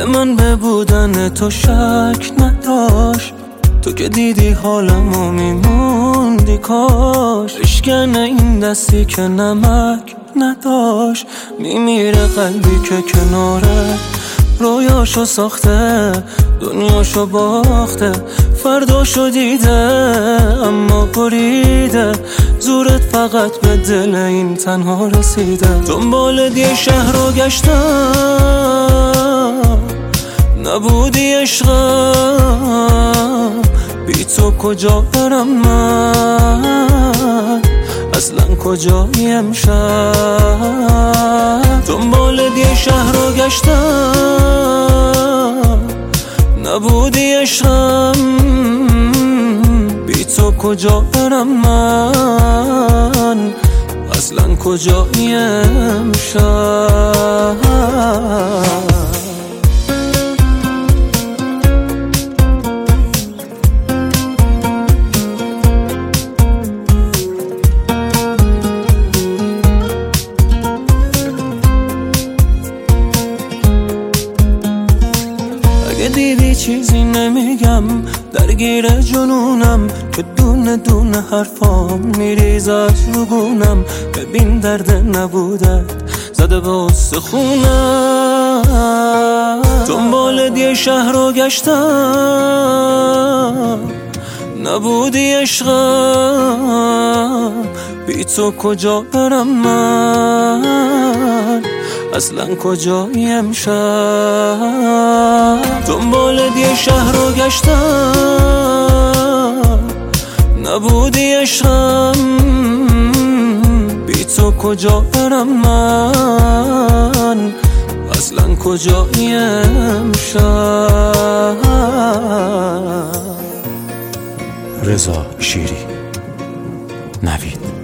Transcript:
من به بودن تو شک نداشت، تو که دیدی حالمو میموندی کاش. اشکن این دستی که نمک نداشت، میمیره قلبی که کناره رویاشو ساخته، دنیاشو باخته، فرداشو دیده اما بریده. زورت فقط به دل این تنها رسیده. دنبال دی شهر رو گشتم، نبودی عشقم، بی تو کجا برم من، اصلا کجایی امشب. دنبال دی شهر رو گشتم، نبودی عشقم، بی تو کجا برم من، اصلا کجایی امشب. اگه دیدی چیزی نمیگم، درگیر جنونم که دونه دونه حرفام میریزه از روگونم. ببین درد نبودت زده به استخونم. دنبال دی شهر رو گشتم، نبودی عشقم، بی تو کجا برم من، اصلا کجایی امشب. دنبال دی شهر رو گشتم، نبودی عشقم، بی تو کجا برم من، اصلا کجایی امشب. رضا شیری، نوید.